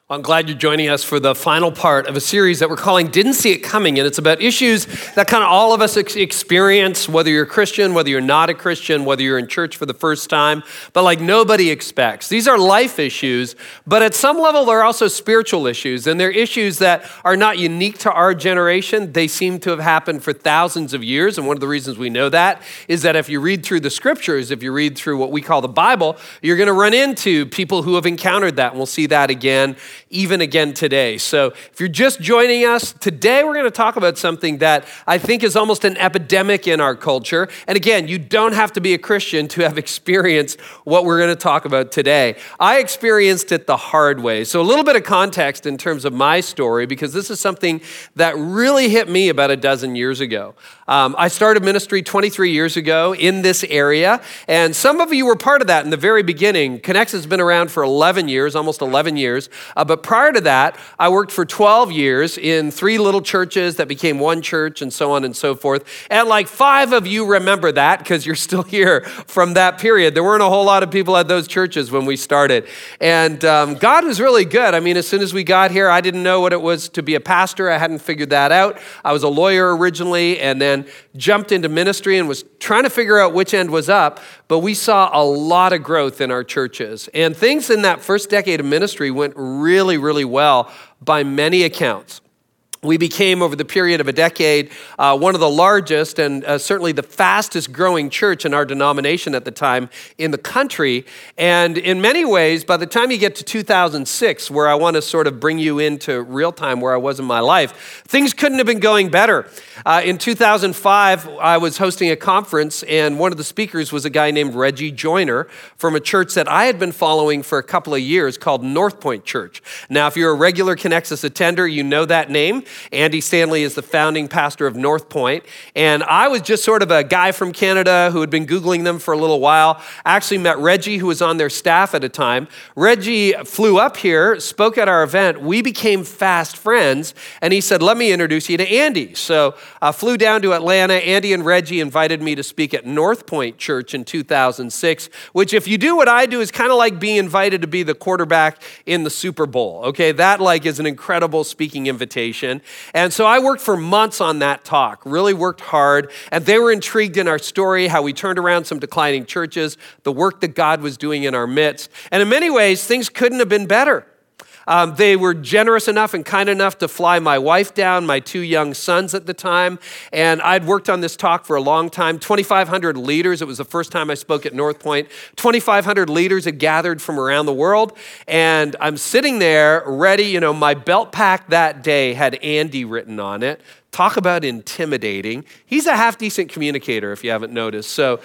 I'm glad you're joining us for the final part of a series that we're calling Didn't See It Coming, and it's about issues that kind of all of us experience, whether you're a Christian, whether you're not a Christian, whether you're in church for the first time, but like nobody expects. These are life issues, but at some level they're also spiritual issues, and they're issues that are not unique to our generation. They seem to have happened for thousands of years, and one of the reasons we know that is that if you read through the scriptures, if you read through what we call the Bible, you're going to run into people who have encountered that, and we'll see that even again today. So if you're just joining us, today we're going to talk about something that I think is almost an epidemic in our culture. And again, you don't have to be a Christian to have experienced what we're going to talk about today. I experienced it the hard way. So a little bit of context in terms of my story, because this is something that really hit me about a dozen years ago. I started ministry 23 years ago in this area, and some of you were part of that in the very beginning. Connects has been around for 11 years, almost 11 years, but prior to that, I worked for 12 years in 3 little churches that became one church and so on and so forth, and like 5 of you remember that because you're still here from that period. There weren't a whole lot of people at those churches when we started, and God was really good. I mean, as soon as we got here, I didn't know what it was to be a pastor. I hadn't figured that out. I was a lawyer originally, and then jumped into ministry and was trying to figure out which end was up, but we saw a lot of growth in our churches. And things in that first decade of ministry went really, really well by many accounts. We became, over the period of a decade, one of the largest and certainly the fastest growing church in our denomination at the time in the country. And in many ways, by the time you get to 2006, where I want to sort of bring you into real time where I was in my life, things couldn't have been going better. In 2005, I was hosting a conference, and one of the speakers was a guy named Reggie Joyner from a church that I had been following for a couple of years called North Point Church. Now, if you're a regular Connexus attender, you know that name. Andy Stanley is the founding pastor of North Point, and I was just sort of a guy from Canada who had been Googling them for a little while. I actually met Reggie, who was on their staff at a time. Reggie flew up here, spoke at our event. We became fast friends, and he said, "Let me introduce you to Andy." So I flew down to Atlanta. Andy and Reggie invited me to speak at North Point Church in 2006, which, if you do what I do, is kind of like being invited to be the quarterback in the Super Bowl. Okay, that is an incredible speaking invitation. And so I worked for months on that talk, really worked hard, and they were intrigued in our story, how we turned around some declining churches, the work that God was doing in our midst. And in many ways, things couldn't have been better. They were generous enough and kind enough to fly my wife down, my 2 young sons at the time, and I'd worked on this talk for a long time. 2,500 leaders, it was the first time I spoke at North Point. 2,500 leaders had gathered from around the world, and I'm sitting there ready. My belt pack that day had Andy written on it. Talk about intimidating. He's a half-decent communicator, if you haven't noticed. So,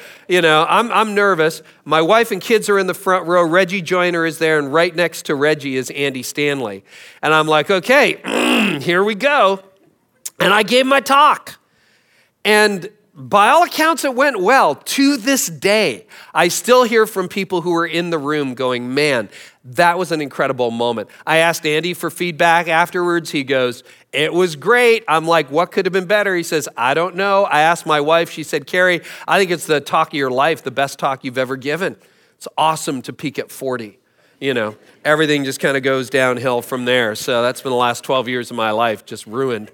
I'm nervous. My wife and kids are in the front row. Reggie Joyner is there, and right next to Reggie is Andy Stanley. And I'm like, okay, here we go. And I gave my talk. And by all accounts, it went well. To this day, I still hear from people who were in the room going, "Man, that was an incredible moment." I asked Andy for feedback afterwards. He goes, "It was great." I'm like, "What could have been better?" He says, "I don't know." I asked my wife. She said, "Carrie, I think it's the talk of your life, the best talk you've ever given. It's awesome to peak at 40. Everything just kind of goes downhill from there." So that's been the last 12 years of my life, just ruined.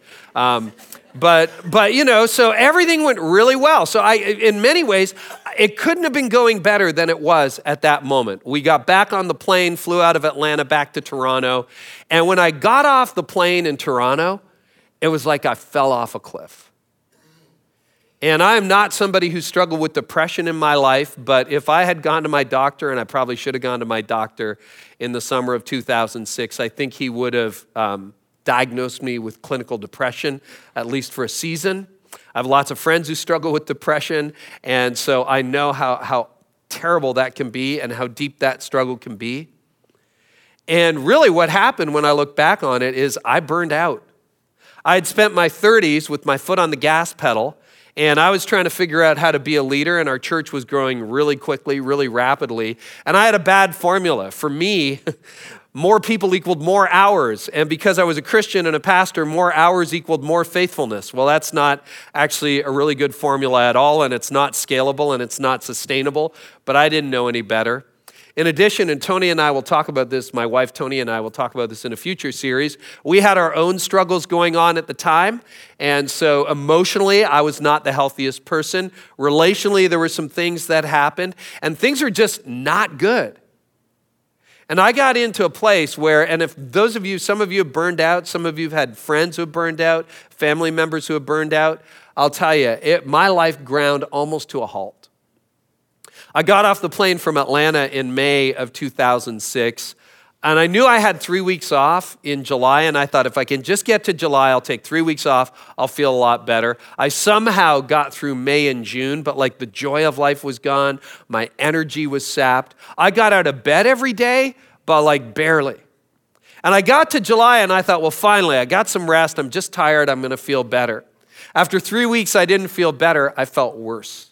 But so everything went really well. So in many ways, it couldn't have been going better than it was at that moment. We got back on the plane, flew out of Atlanta back to Toronto. And when I got off the plane in Toronto, it was like I fell off a cliff. And I am not somebody who struggled with depression in my life, but if I had gone to my doctor, and I probably should have gone to my doctor in the summer of 2006, I think he would have diagnosed me with clinical depression, at least for a season. I have lots of friends who struggle with depression, and so I know how terrible that can be and how deep that struggle can be. And really what happened when I look back on it is I burned out. I had spent my 30s with my foot on the gas pedal, and I was trying to figure out how to be a leader, and our church was growing really quickly, really rapidly, and I had a bad formula. For me, more people equaled more hours, and because I was a Christian and a pastor, more hours equaled more faithfulness. Well, that's not actually a really good formula at all, and it's not scalable, and it's not sustainable, but I didn't know any better. In addition, and Tony and I will talk about this, my wife Tony and I will talk about this in a future series, we had our own struggles going on at the time. And so emotionally, I was not the healthiest person. Relationally, there were some things that happened, and things are just not good. And I got into a place where, and if those of you, some of you have burned out, some of you have had friends who have burned out, family members who have burned out, I'll tell you, my life ground almost to a halt. I got off the plane from Atlanta in May of 2006, and I knew I had 3 weeks off in July, and I thought if I can just get to July, I'll take 3 weeks off, I'll feel a lot better. I somehow got through May and June, but like the joy of life was gone, my energy was sapped. I got out of bed every day, but like barely. And I got to July, and I thought, well, finally, I got some rest, I'm just tired, I'm gonna feel better. After 3 weeks, I didn't feel better, I felt worse.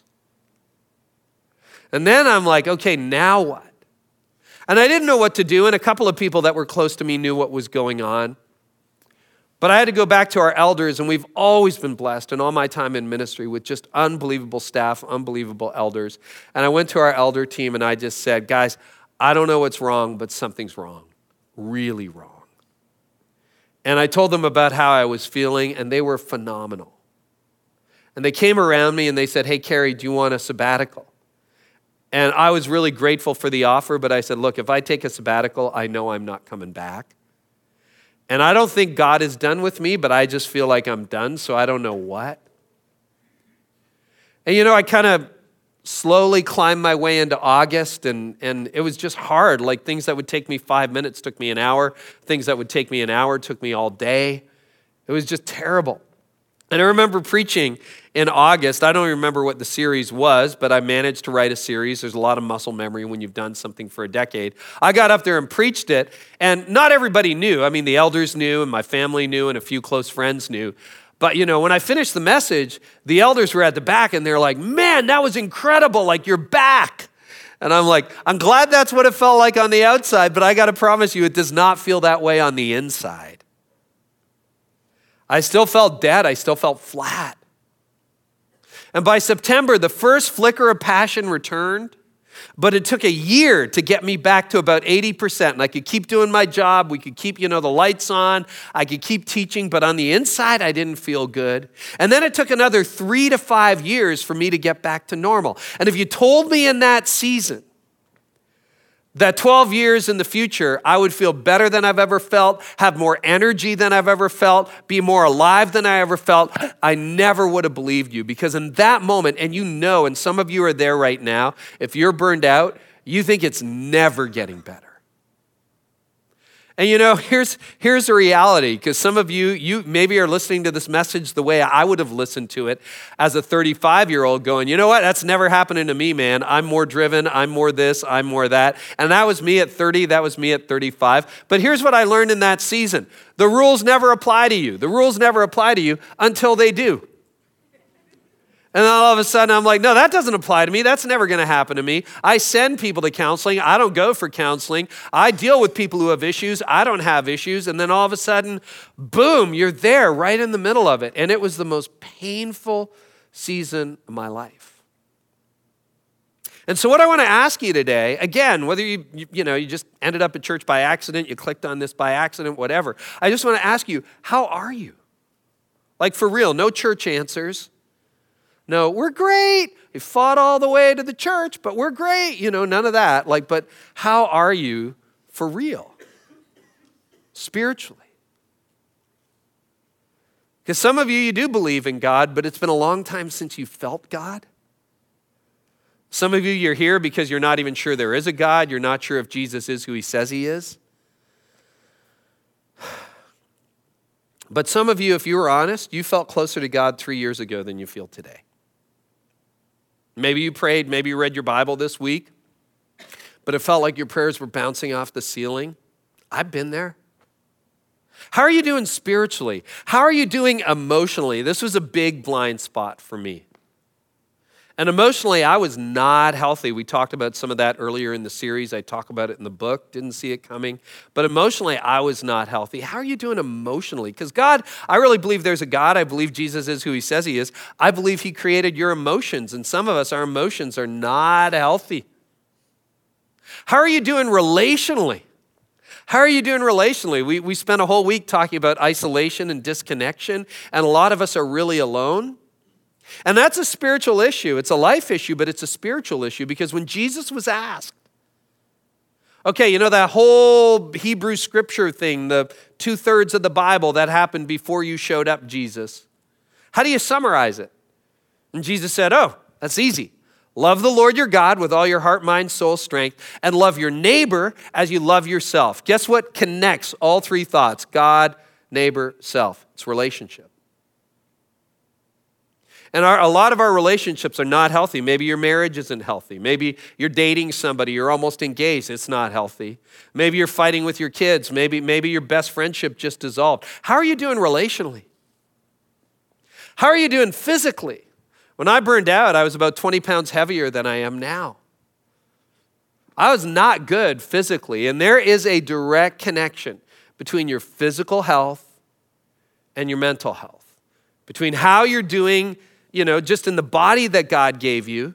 And then I'm like, okay, now what? And I didn't know what to do, and a couple of people that were close to me knew what was going on. But I had to go back to our elders, and we've always been blessed in all my time in ministry with just unbelievable staff, unbelievable elders. And I went to our elder team, and I just said, guys, I don't know what's wrong, but something's wrong, really wrong. And I told them about how I was feeling, and they were phenomenal. And they came around me, and they said, hey, Carey, do you want a sabbatical? And I was really grateful for the offer, but I said, look, if I take a sabbatical, I know I'm not coming back. And I don't think God is done with me, but I just feel like I'm done, so I don't know what. And I kind of slowly climbed my way into August, and it was just hard. Like things that would take me 5 minutes took me an hour. Things that would take me an hour took me all day. It was just terrible. And I remember preaching in August. I don't remember what the series was, but I managed to write a series. There's a lot of muscle memory when you've done something for a decade. I got up there and preached it, and not everybody knew. I mean, the elders knew, and my family knew, and a few close friends knew. But, when I finished the message, the elders were at the back, and they're like, man, that was incredible. Like, you're back. And I'm like, I'm glad that's what it felt like on the outside, but I got to promise you, it does not feel that way on the inside. I still felt dead. I still felt flat. And by September, the first flicker of passion returned, but it took a year to get me back to about 80%. And I could keep doing my job. We could keep, the lights on. I could keep teaching, but on the inside, I didn't feel good. And then it took another 3 to 5 years for me to get back to normal. And if you told me in that season that 12 years in the future, I would feel better than I've ever felt, have more energy than I've ever felt, be more alive than I ever felt, I never would have believed you. Because in that moment, and and some of you are there right now, if you're burned out, you think it's never getting better. And here's the reality, because some of you maybe are listening to this message the way I would have listened to it as a 35-year-old going, you know what, that's never happening to me, man. I'm more driven, I'm more this, I'm more that. And that was me at 30, that was me at 35. But here's what I learned in that season. The rules never apply to you. The rules never apply to you until they do. And then all of a sudden, I'm like, no, that doesn't apply to me. That's never going to happen to me. I send people to counseling. I don't go for counseling. I deal with people who have issues. I don't have issues. And then all of a sudden, boom, you're there right in the middle of it. And it was the most painful season of my life. And so what I want to ask you today, again, whether you just ended up at church by accident, you clicked on this by accident, whatever. I just want to ask you, how are you? Like for real, no church answers. No, we're great. We fought all the way to the church, but we're great. None of that. But how are you for real? Spiritually. Because some of you do believe in God, but it's been a long time since you felt God. Some of you, you're here because you're not even sure there is a God. You're not sure if Jesus is who he says he is. But some of you, if you were honest, you felt closer to God 3 years ago than you feel today. Maybe you prayed, maybe you read your Bible this week, but it felt like your prayers were bouncing off the ceiling. I've been there. How are you doing spiritually? How are you doing emotionally? This was a big blind spot for me. And emotionally, I was not healthy. We talked about some of that earlier in the series. I talk about it in the book, didn't see it coming. But emotionally, I was not healthy. How are you doing emotionally? Because God, I really believe there's a God. I believe Jesus is who he says he is. I believe he created your emotions. And some of us, our emotions are not healthy. How are you doing relationally? How are you doing relationally? We spent a whole week talking about isolation and disconnection, and a lot of us are really alone. And that's a spiritual issue. It's a life issue, but it's a spiritual issue, because when Jesus was asked, okay, you know that whole Hebrew scripture thing, the 2/3 of the Bible that happened before you showed up, Jesus. How do you summarize it? And Jesus said, oh, that's easy. Love the Lord your God with all your heart, mind, soul, strength, and love your neighbor as you love yourself. Guess what connects all three thoughts? God, neighbor, self. It's relationship. And a lot of our relationships are not healthy. Maybe your marriage isn't healthy. Maybe you're dating somebody, you're almost engaged, it's not healthy. Maybe you're fighting with your kids. Maybe your best friendship just dissolved. How are you doing relationally? How are you doing physically? When I burned out, I was about 20 pounds heavier than I am now. I was not good physically, and there is a direct connection between your physical health and your mental health, between how you're doing, just in the body that God gave you,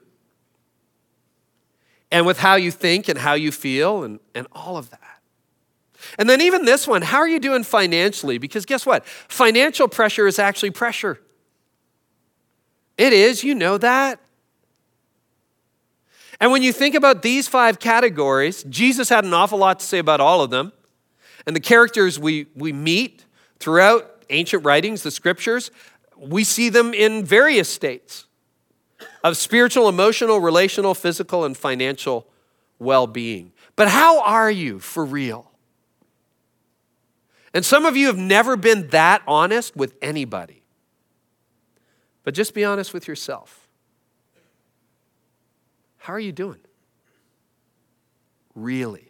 and with how you think and how you feel and all of that. And then even this one, how are you doing financially? Because guess what? Financial pressure is actually pressure. It is, you know that. And when you think about these 5 categories, Jesus had an awful lot to say about all of them. And the characters we meet throughout ancient writings, the scriptures, we see them in various states of spiritual, emotional, relational, physical, and financial well-being. But how are you for real? And some of you have never been that honest with anybody. But just be honest with yourself. How are you doing? Really?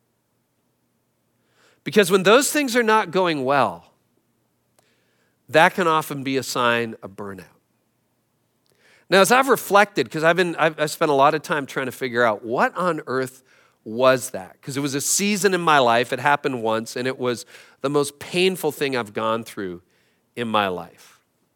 Because when those things are not going well, that can often be a sign of burnout. Now, as I've reflected, because I've spent a lot of time trying to figure out what on earth was that? Because it was a season in my life, it happened once, and it was the most painful thing I've gone through in my life.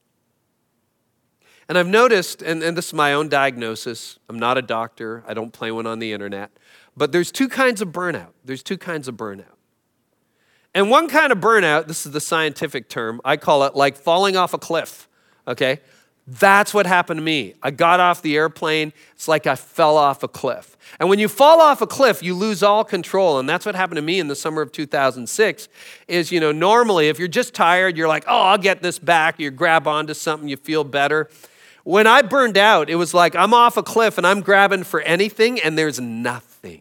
And I've noticed, and this is my own diagnosis, I'm not a doctor, I don't play one on the internet, but there's 2 kinds of burnout. There's 2 kinds of burnout. And one kind of burnout, this is the scientific term, I call it like falling off a cliff, okay? That's what happened to me. I got off the airplane, it's like I fell off a cliff. And when you fall off a cliff, you lose all control, and that's what happened to me in the summer of 2006, is, normally if you're just tired, you're like, oh, I'll get this back, you grab onto something, you feel better. When I burned out, it was like I'm off a cliff and I'm grabbing for anything and there's nothing.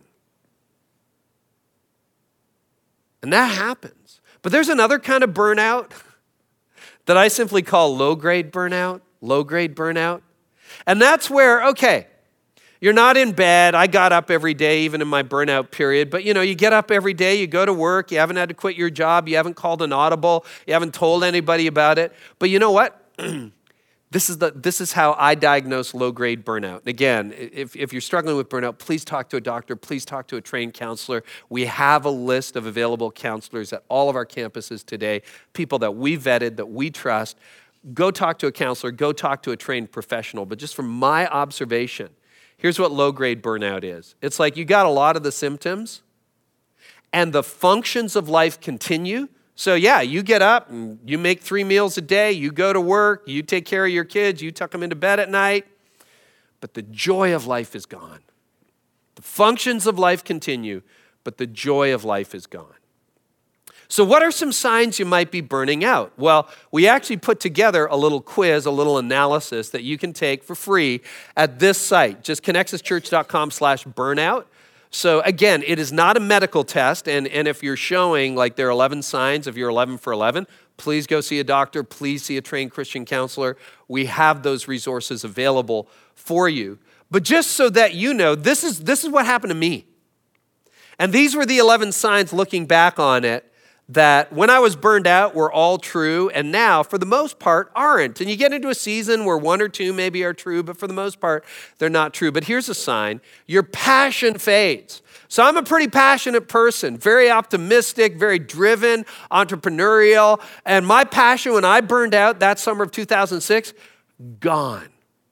And that happens. But there's another kind of burnout that I simply call low-grade burnout. And that's where, okay, you're not in bed. I got up every day, even in my burnout period. But you get up every day, you go to work, you haven't had to quit your job, you haven't called an audible, you haven't told anybody about it. But you know what? This is how I diagnose low-grade burnout. And again, if you're struggling with burnout, please talk to a doctor. Please talk to a trained counselor. We have a list of available counselors at all of our campuses today, people that we vetted, that we trust. Go talk to a counselor. Go talk to a trained professional. But just from my observation, here's what low-grade burnout is. It's like you got a lot of the symptoms, and the functions of life continue. So yeah, you get up and you make 3 meals a day, you go to work, you take care of your kids, you tuck them into bed at night, but the joy of life is gone. The functions of life continue, but the joy of life is gone. So what are some signs you might be burning out? Well, we actually put together a little quiz, a little analysis that you can take for free at this site, just connexuschurch.com/burnout. So again, it is not a medical test, and if you're showing like there are 11 signs, if you're 11 for 11, please go see a doctor, please see a trained Christian counselor. We have those resources available for you. But just so that you know, this is what happened to me. And these were the 11 signs looking back on it that when I was burned out were all true, and now, for the most part, aren't. And you get into a season where 1 or 2 maybe are true, but for the most part, they're not true. But here's a sign. Your passion fades. So I'm a pretty passionate person, very optimistic, very driven, entrepreneurial. And my passion when I burned out that summer of 2006, gone.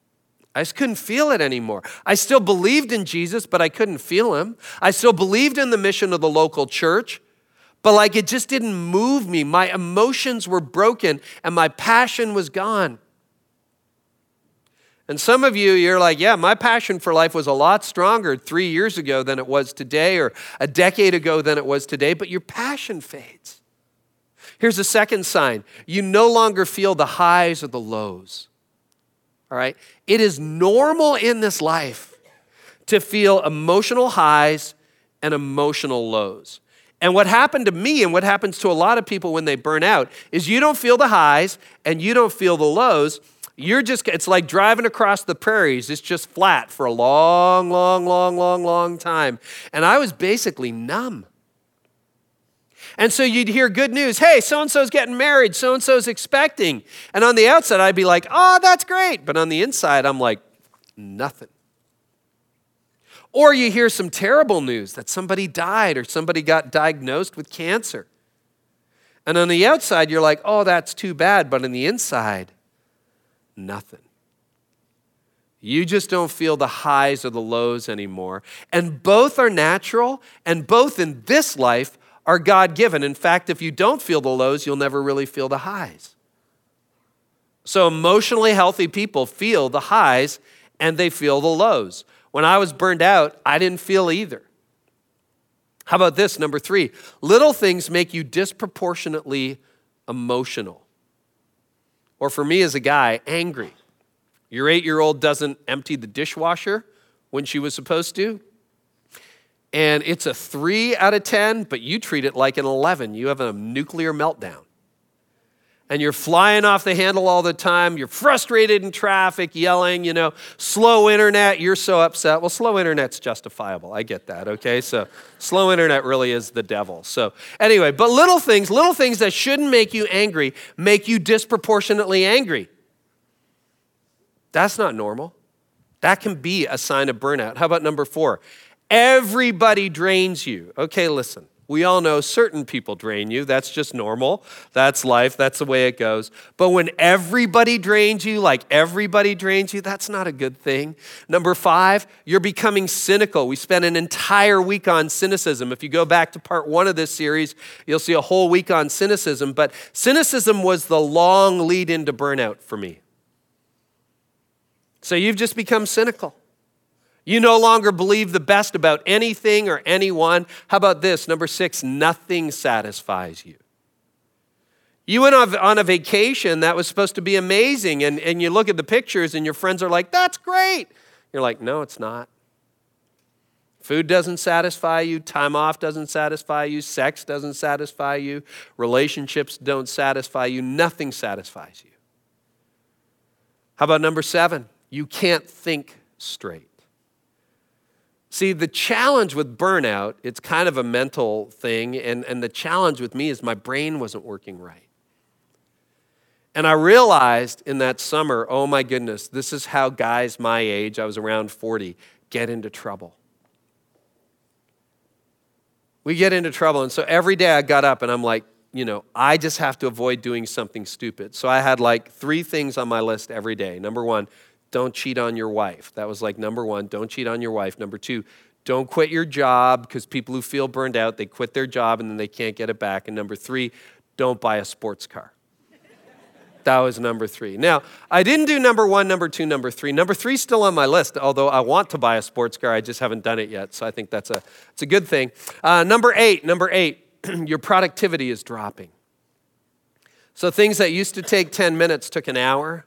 I just couldn't feel it anymore. I still believed in Jesus, but I couldn't feel him. I still believed in the mission of the local church, but like it just didn't move me. My emotions were broken and my passion was gone. And some of you, you're like, yeah, my passion for life was a lot stronger 3 years ago than it was today, or a decade ago than it was today, but your passion fades. Here's a second sign. You no longer feel the highs or the lows. All right? It is normal in this life to feel emotional highs and emotional lows. And what happened to me and what happens to a lot of people when they burn out is you don't feel the highs and you don't feel the lows. It's like driving across the prairies. It's just flat for a long, long, long, long, long time. And I was basically numb. And so you'd hear good news. Hey, so-and-so's getting married. So-and-so's expecting. And on the outside, I'd be like, oh, that's great. But on the inside, I'm like, nothing. Or you hear some terrible news that somebody died or somebody got diagnosed with cancer. And on the outside, you're like, oh, that's too bad. But on the inside, nothing. You just don't feel the highs or the lows anymore. And both are natural, and both in this life are God-given. In fact, if you don't feel the lows, you'll never really feel the highs. So emotionally healthy people feel the highs and they feel the lows. When I was burned out, I didn't feel either. How about this, number 3? Little things make you disproportionately emotional. Or for me as a guy, angry. Your 8-year-old doesn't empty the dishwasher when she was supposed to. And it's a 3 out of 10, but you treat it like an 11. You have a nuclear meltdown. And you're flying off the handle all the time. You're frustrated in traffic, yelling, slow internet. You're so upset. Well, slow internet's justifiable. I get that, okay? So slow internet really is the devil. So anyway, but little things that shouldn't make you angry make you disproportionately angry. That's not normal. That can be a sign of burnout. How about number 4? Everybody drains you. Okay, listen. We all know certain people drain you. That's just normal. That's life. That's the way it goes. But when everybody drains you, that's not a good thing. Number 5, you're becoming cynical. We spent an entire week on cynicism. If you go back to part 1 of this series, you'll see a whole week on cynicism. But cynicism was the long lead into burnout for me. So you've just become cynical. You no longer believe the best about anything or anyone. How about this? Number 6, nothing satisfies you. You went on a vacation that was supposed to be amazing, and you look at the pictures and your friends are like, that's great. You're like, no, it's not. Food doesn't satisfy you. Time off doesn't satisfy you. Sex doesn't satisfy you. Relationships don't satisfy you. Nothing satisfies you. How about number 7? You can't think straight. See, the challenge with burnout, it's kind of a mental thing, and the challenge with me is my brain wasn't working right. And I realized in that summer, oh my goodness, this is how guys my age, I was around 40, get into trouble. We get into trouble, and so every day I got up and I'm like, I just have to avoid doing something stupid. So I had 3 things on my list every day. Number 1, don't cheat on your wife. That was number 1, don't cheat on your wife. Number 2, don't quit your job, because people who feel burned out, they quit their job and then they can't get it back. And number 3, don't buy a sports car. That was number 3. Now, I didn't do number 1, number 2, number 3. Number 3 is still on my list, although I want to buy a sports car. I just haven't done it yet, so I think it's a good thing. Number 8, your productivity is dropping. So things that used to take 10 minutes took an hour.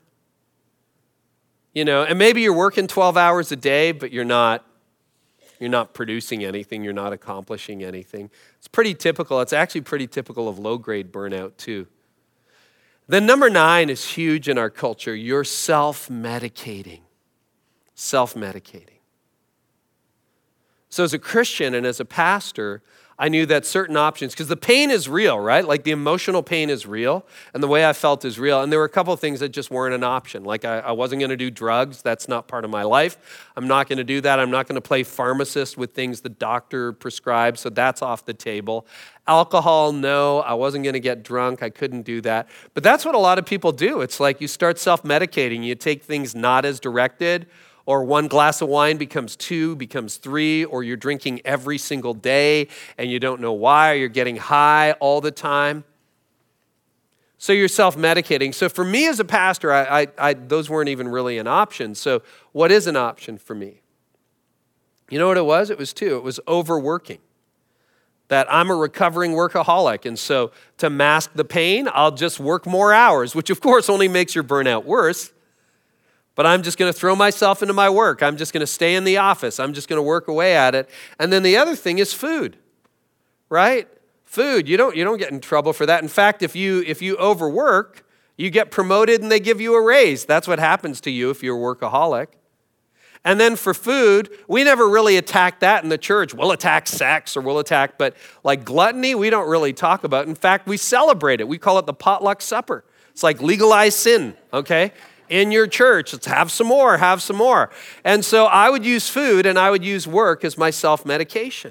And maybe you're working 12 hours a day, but you're not producing anything. You're not accomplishing anything. It's pretty typical. It's actually pretty typical of low-grade burnout too. Then number 9 is huge in our culture. You're self-medicating. Self-medicating. So as a Christian and as a pastor, I knew that certain options, because the pain is real, right? Like the emotional pain is real, and the way I felt is real. And there were a couple of things that just weren't an option. Like I wasn't going to do drugs. That's not part of my life. I'm not going to do that. I'm not going to play pharmacist with things the doctor prescribes, so that's off the table. Alcohol, no. I wasn't going to get drunk. I couldn't do that. But that's what a lot of people do. It's like you start self-medicating. You take things not as directed, or one glass of wine becomes 2, becomes 3, or you're drinking every single day and you don't know why, or you're getting high all the time. So you're self-medicating. So for me as a pastor, those weren't even really an option. So what is an option for me? You know what it was? It was 2. It was overworking. That I'm a recovering workaholic, and so to mask the pain, I'll just work more hours, which of course only makes your burnout worse. But I'm just going to throw myself into my work. I'm just going to stay in the office. I'm just going to work away at it. And then the other thing is food, right? Food, you don't get in trouble for that. In fact, if you overwork, you get promoted and they give you a raise. That's what happens to you if you're a workaholic. And then for food, we never really attack that in the church. We'll attack sex but like gluttony, we don't really talk about. In fact, we celebrate it. We call it the potluck supper. It's like legalized sin, okay? In your church, let's have some more. And so I would use food and I would use work as my self-medication.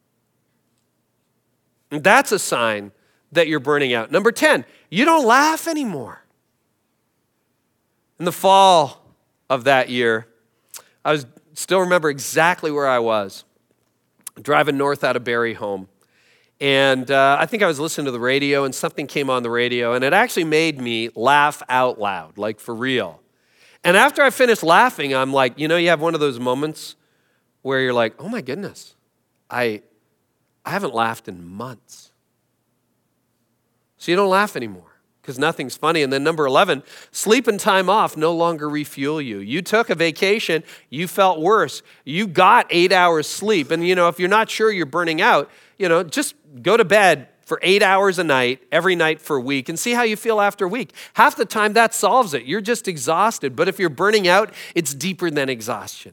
And that's a sign that you're burning out. Number 10, you don't laugh anymore. In the fall of that year, I still remember exactly where I was, driving north out of Barrie home. And I think I was listening to the radio and something came on the radio and it actually made me laugh out loud, like for real. And after I finished laughing, I'm like, you have one of those moments where you're like, oh my goodness, I haven't laughed in months. So you don't laugh anymore because nothing's funny. And then number 11, sleep and time off no longer refuel you. You took a vacation, you felt worse. You got 8 hours sleep. And if you're not sure you're burning out, just go to bed for 8 hours a night, every night for a week, and see how you feel after a week. Half the time that solves it. You're just exhausted. But if you're burning out, it's deeper than exhaustion.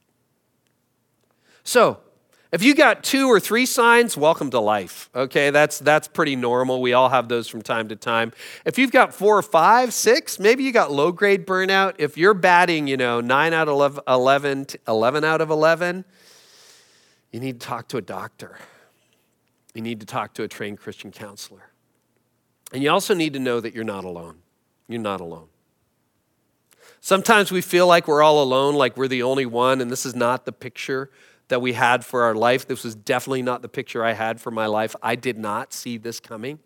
So, if you got 2 or 3 signs, welcome to life. Okay, that's pretty normal. We all have those from time to time. If you've got 4 or 5, 6, maybe you got low-grade burnout. If you're batting, 9 out of 11, 11 out of 11, you need to talk to a doctor. You need to talk to a trained Christian counselor. And you also need to know that you're not alone. You're not alone. Sometimes we feel like we're all alone, like we're the only one, and this is not the picture that we had for our life. This was definitely not the picture I had for my life. I did not see this coming.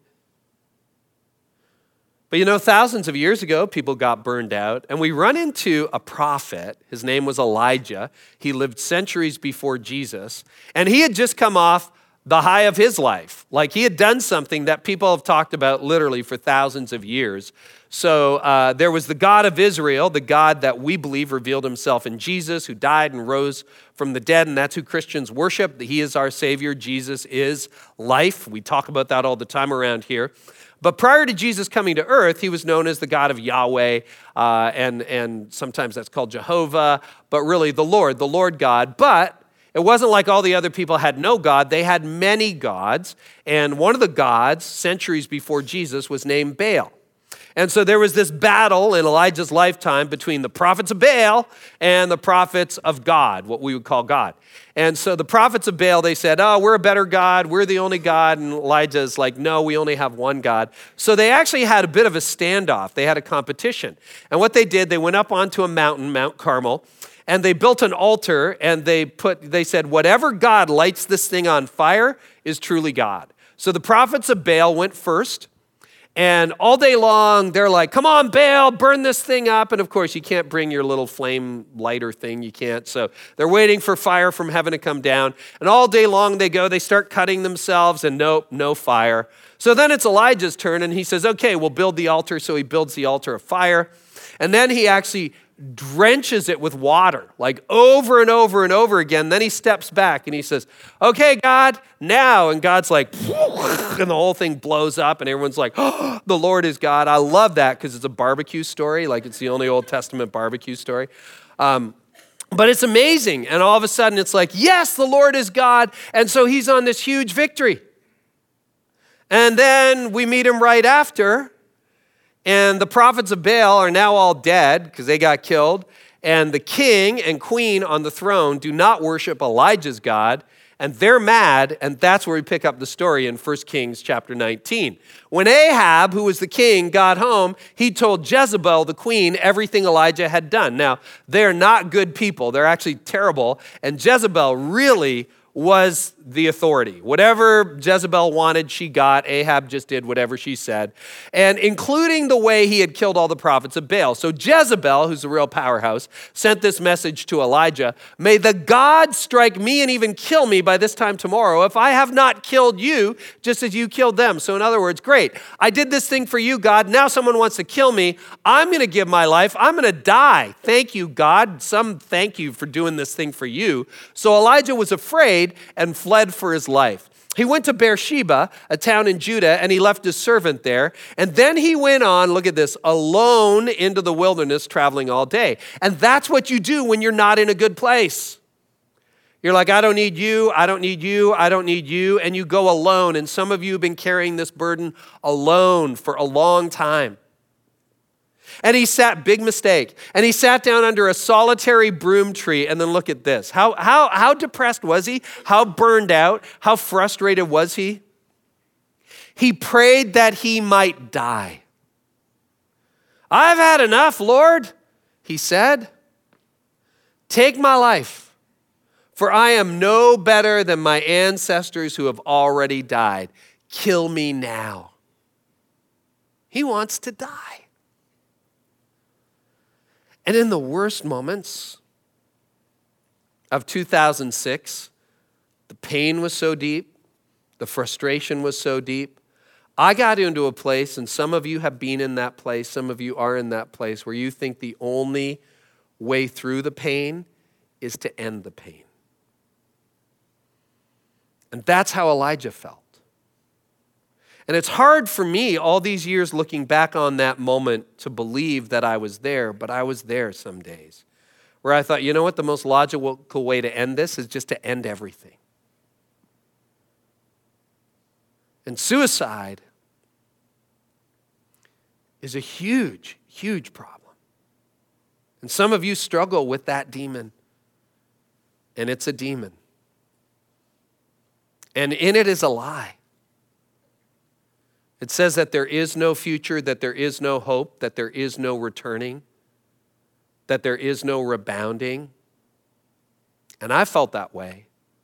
But thousands of years ago, people got burned out, and we run into a prophet. His name was Elijah. He lived centuries before Jesus, and he had just come off the high of his life. Like he had done something that people have talked about literally for thousands of years. So there was the God of Israel, the God that we believe revealed himself in Jesus, who died and rose from the dead, and that's who Christians worship. He is our Savior. Jesus is life. We talk about that all the time around here. But prior to Jesus coming to earth, he was known as the God of Yahweh, and sometimes that's called Jehovah, but really the Lord God. But it wasn't like all the other people had no God. They had many gods, and one of the gods, centuries before Jesus, was named Baal. And so there was this battle in Elijah's lifetime between the prophets of Baal and the prophets of God, what we would call God. And so the prophets of Baal, they said, oh, we're a better God, we're the only God. And Elijah's like, no, we only have one God. So they actually had a bit of a standoff. They had a competition. And what they did, they went up onto a mountain, Mount Carmel, and they built an altar, and they said, whatever God lights this thing on fire is truly God. So the prophets of Baal went first, and all day long, they're like, come on, Baal, burn this thing up. And of course, you can't bring your little flame lighter thing. You can't. So they're waiting for fire from heaven to come down. And all day long they go, they start cutting themselves, and nope, no fire. So then it's Elijah's turn, and he says, okay, we'll build the altar. So he builds the altar of fire. And then he actually drenches it with water, like over and over and over again. Then he steps back and he says, okay, God, now. And God's like, and the whole thing blows up and everyone's like, oh, the Lord is God. I love that because it's a barbecue story. Like it's the only Old Testament barbecue story. But it's amazing. And all of a sudden it's like, yes, the Lord is God. And so he's on this huge victory. And then we meet him right after. And the prophets of Baal are now all dead because they got killed. And the king and queen on the throne do not worship Elijah's God. And they're mad, and that's where we pick up the story in 1 Kings chapter 19. When Ahab, who was the king, got home, he told Jezebel, the queen, everything Elijah had done. Now, they're not good people. They're actually terrible. And Jezebel really was the authority. Whatever Jezebel wanted, she got. Ahab just did whatever she said, and including the way he had killed all the prophets of Baal. So Jezebel, who's the real powerhouse, sent this message to Elijah: "May the God strike me and even kill me by this time tomorrow if I have not killed you just as you killed them." So in other words, great, I did this thing for you, God. Now someone wants to kill me. I'm going to give my life. I'm going to die. Thank you, God. Thank you for doing this thing for you. So Elijah was afraid and fled for his life. He went to Beersheba, a town in Judah, and he left his servant there. And then he went on, look at this, alone into the wilderness, traveling all day. And that's what you do when you're not in a good place. You're like, I don't need you, I don't need you, I don't need you. And you go alone. And some of you have been carrying this burden alone for a long time. And he big mistake, and he sat down under a solitary broom tree. And then look at this. How depressed was he? How burned out? How frustrated was he? He prayed that he might die. "I've had enough, Lord," he said. "Take my life, for I am no better than my ancestors who have already died. Kill me now." He wants to die. And in the worst moments of 2006, the pain was so deep, the frustration was so deep. I got into a place, and some of you have been in that place, some of you are in that place, where you think the only way through the pain is to end the pain. And that's how Elijah felt. And it's hard for me, all these years looking back on that moment, to believe that I was there, but I was there some days where I thought, you know what, the most logical way to end this is just to end everything. And suicide is a huge, huge problem. And some of you struggle with that demon, and it's a demon. And in it is a lie. It says that there is no future, that there is no hope, that there is no returning, that there is no rebounding. And I felt that way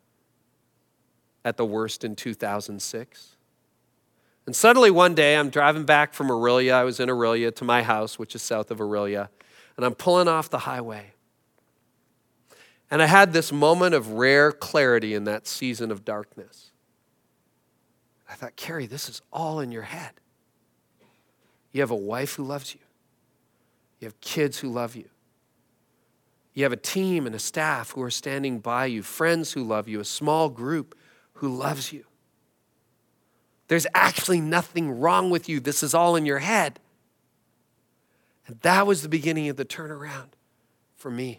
at the worst in 2006. And suddenly one day I'm driving back from Orillia. I was in Orillia to my house, which is south of Orillia. And I'm pulling off the highway. And I had this moment of rare clarity in that season of darkness. I thought, Carrie, this is all in your head. You have a wife who loves you. You have kids who love you. You have a team and a staff who are standing by you, friends who love you, a small group who loves you. There's actually nothing wrong with you. This is all in your head. And that was the beginning of the turnaround for me.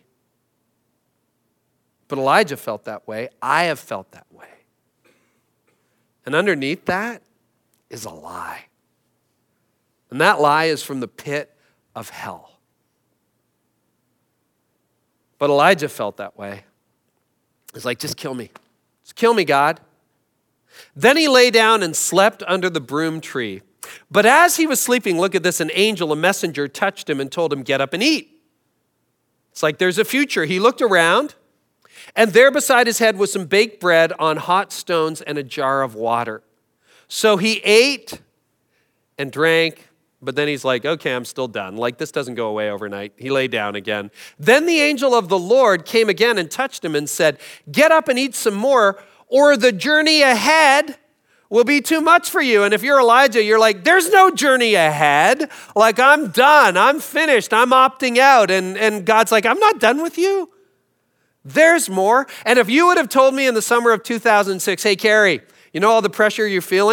But Elijah felt that way. I have felt that way. And underneath that is a lie. And that lie is from the pit of hell. But Elijah felt that way. It's like, just kill me. Just kill me, God. Then he lay down and slept under the broom tree. But as he was sleeping, look at this, an angel, a messenger, touched him and told him, get up and eat. It's like there's a future. He looked around, and there beside his head was some baked bread on hot stones and a jar of water. So he ate and drank, but then he's like, okay, I'm still done. Like, this doesn't go away overnight. He lay down again. Then the angel of the Lord came again and touched him and said, get up and eat some more, or the journey ahead will be too much for you. And if you're Elijah, you're like, there's no journey ahead. Like, I'm done. I'm finished. I'm opting out. And God's like, I'm not done with you. There's more. And if you would have told me in the summer of 2006, hey, Carrie, you know all the pressure you're feeling?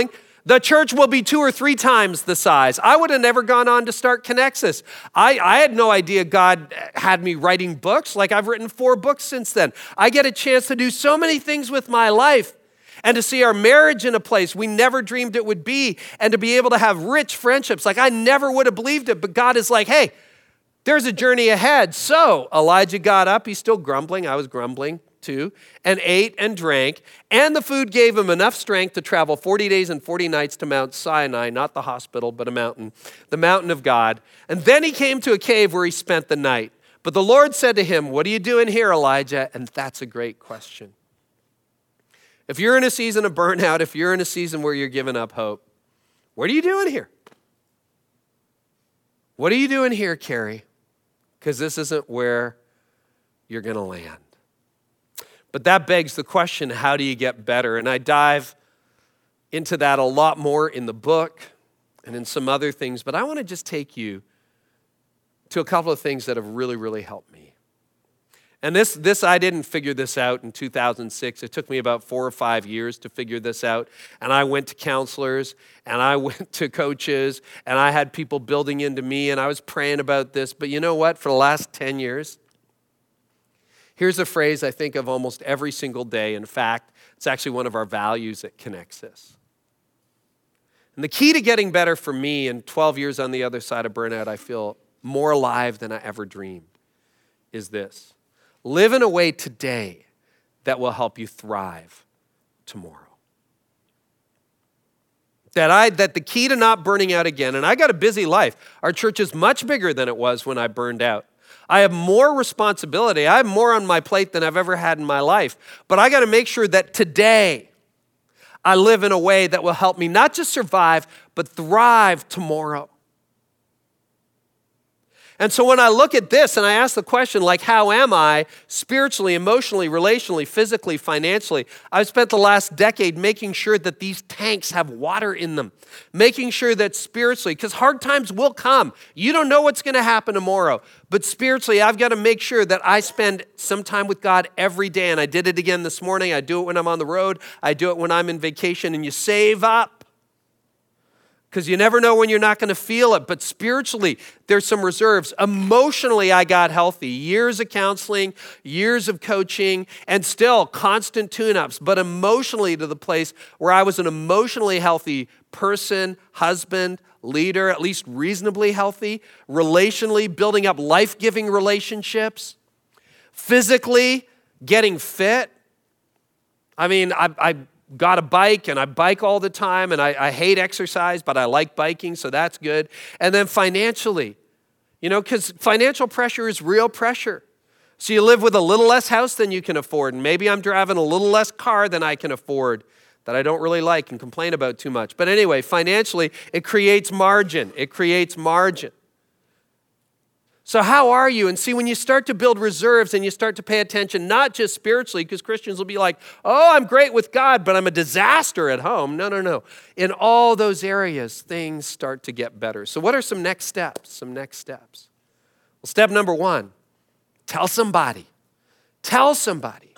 The church will be 2 or 3 times the size. I would have never gone on to start Connexus. I had no idea God had me writing books. Like, I've written 4 books since then. I get a chance to do so many things with my life and to see our marriage in a place we never dreamed it would be, and to be able to have rich friendships. Like, I never would have believed it, but God is like, hey, there's a journey ahead. So Elijah got up. He's still grumbling. I was grumbling too, and ate and drank, and the food gave him enough strength to travel 40 days and 40 nights to Mount Sinai, not the hospital, but a mountain, the mountain of God. And then he came to a cave where he spent the night. But the Lord said to him, what are you doing here, Elijah? And that's a great question. If you're in a season of burnout, if you're in a season where you're giving up hope, what are you doing here? What are you doing here, Carrie? Because this isn't where you're going to land. But that begs the question, how do you get better? And I dive into that a lot more in the book and in some other things, but I want to just take you to a couple of things that have really, really helped me. And this I didn't figure this out in 2006. It took me about 4 or 5 years to figure this out. And I went to counselors, and I went to coaches, and I had people building into me, and I was praying about this. But you know what? For the last 10 years, here's a phrase I think of almost every single day. In fact, it's actually one of our values at Connexus. And the key to getting better for me, in 12 years on the other side of burnout, I feel more alive than I ever dreamed, is this. Live in a way today that will help you thrive tomorrow. That the key to not burning out again, and I got a busy life. Our church is much bigger than it was when I burned out. I have more responsibility. I have more on my plate than I've ever had in my life. But I got to make sure that today I live in a way that will help me not just survive, but thrive tomorrow. And so when I look at this and I ask the question, like, how am I spiritually, emotionally, relationally, physically, financially? I've spent the last decade making sure that these tanks have water in them, making sure that spiritually, because hard times will come. You don't know what's going to happen tomorrow. But spiritually, I've got to make sure that I spend some time with God every day. And I did it again this morning. I do it when I'm on the road. I do it when I'm in vacation. And you save up, because you never know when you're not going to feel it. But spiritually, there's some reserves. Emotionally, I got healthy. Years of counseling, years of coaching, and still constant tune-ups. But emotionally, to the place where I was an emotionally healthy person, husband, leader, at least reasonably healthy. Relationally, building up life-giving relationships. Physically, getting fit. I mean, I got a bike, and I bike all the time, and I hate exercise, but I like biking, so that's good. And then financially, because financial pressure is real pressure. So you live with a little less house than you can afford, and maybe I'm driving a little less car than I can afford that I don't really like and complain about too much. But anyway, financially, it creates margin. It creates margin. So how are you? And see, when you start to build reserves and you start to pay attention, not just spiritually, because Christians will be like, oh, I'm great with God, but I'm a disaster at home. No. In all those areas, things start to get better. So what are some next steps? Well, step number 1, tell somebody. Tell somebody.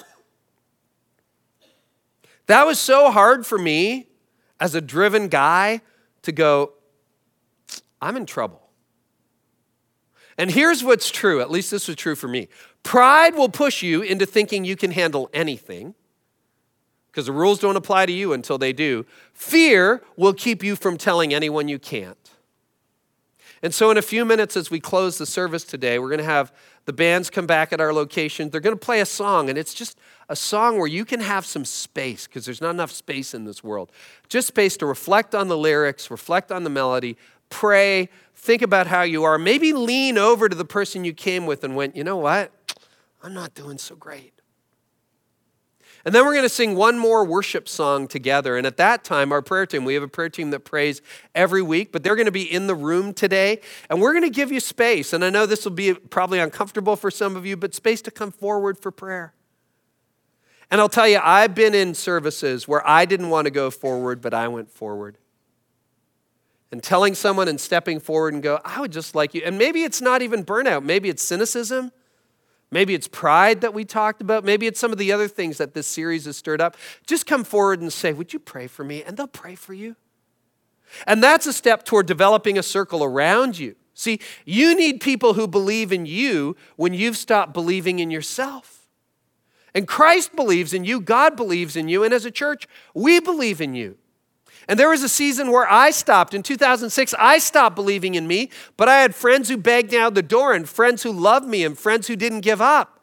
That was so hard for me as a driven guy to go, I'm in trouble. And here's what's true, at least this was true for me. Pride will push you into thinking you can handle anything, because the rules don't apply to you until they do. Fear will keep you from telling anyone you can't. And so in a few minutes as we close the service today, we're going to have the bands come back at our location. They're going to play a song, and it's just a song where you can have some space, because there's not enough space in this world. Just space to reflect on the lyrics, reflect on the melody, pray, think about how you are. Maybe lean over to the person you came with and went, you know what? I'm not doing so great. And then we're going to sing one more worship song together. And at that time, our prayer team, we have a prayer team that prays every week, but they're going to be in the room today. And we're going to give you space. And I know this will be probably uncomfortable for some of you, but space to come forward for prayer. And I'll tell you, I've been in services where I didn't want to go forward, but I went forward. And telling someone and stepping forward and go, I would just like you. And maybe it's not even burnout. Maybe it's cynicism. Maybe it's pride that we talked about. Maybe it's some of the other things that this series has stirred up. Just come forward and say, would you pray for me? And they'll pray for you. And that's a step toward developing a circle around you. See, you need people who believe in you when you've stopped believing in yourself. And Christ believes in you, God believes in you, and as a church, we believe in you. And there was a season where I stopped. In 2006, I stopped believing in me, but I had friends who begged down the door and friends who loved me and friends who didn't give up.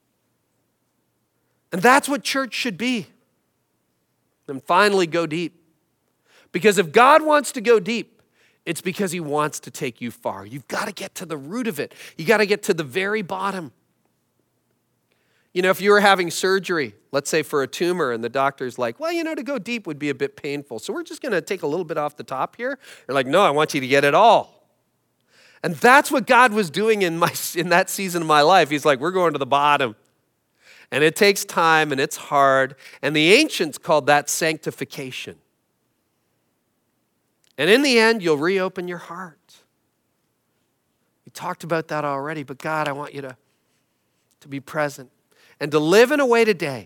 And that's what church should be. And finally, go deep. Because if God wants to go deep, it's because he wants to take you far. You've got to get to the root of it. You got to get to the very bottom. You know, if you were having surgery, let's say for a tumor, and the doctor's like, well, to go deep would be a bit painful, so we're just going to take a little bit off the top here. You're like, no, I want you to get it all. And that's what God was doing in that season of my life. He's like, we're going to the bottom. And it takes time, and it's hard. And the ancients called that sanctification. And in the end, you'll reopen your heart. We talked about that already, but God, I want you to be present and to live in a way today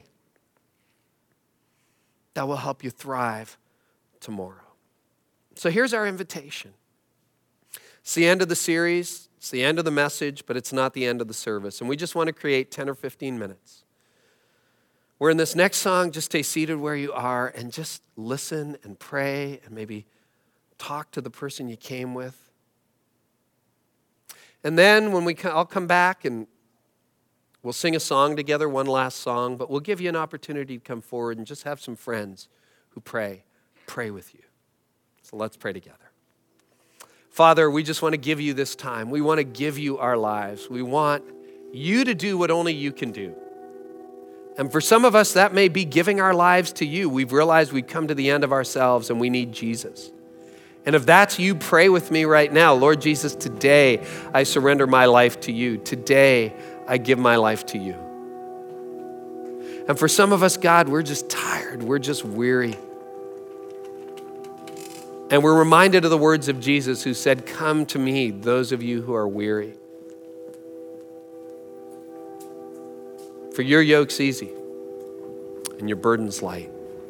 that will help you thrive tomorrow. So here's our invitation. It's the end of the series, it's the end of the message, but it's not the end of the service. And we just want to create 10 or 15 minutes. Where in this next song, just stay seated where you are and just listen and pray and maybe talk to the person you came with. And then when I'll come back and we'll sing a song together, one last song, but we'll give you an opportunity to come forward and just have some friends who pray with you. So let's pray together. Father, we just want to give you this time. We want to give you our lives. We want you to do what only you can do. And for some of us, that may be giving our lives to you. We've realized we've come to the end of ourselves and we need Jesus. And if that's you, pray with me right now. Lord Jesus, today I surrender my life to you. Today I give my life to you. And for some of us, God, we're just tired. We're just weary. And we're reminded of the words of Jesus who said, come to me, those of you who are weary. For your yoke's easy and your burden's light.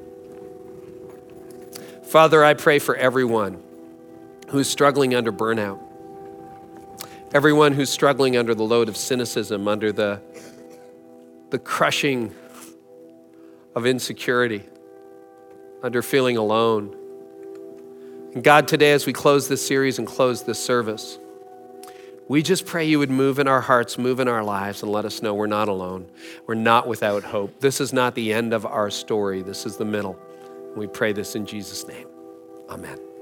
Father, I pray for everyone who's struggling under burnout, everyone who's struggling under the load of cynicism, under the crushing of insecurity, under feeling alone. And God, today as we close this series and close this service, we just pray you would move in our hearts, move in our lives, and let us know we're not alone. We're not without hope. This is not the end of our story. This is the middle. We pray this in Jesus' name. Amen.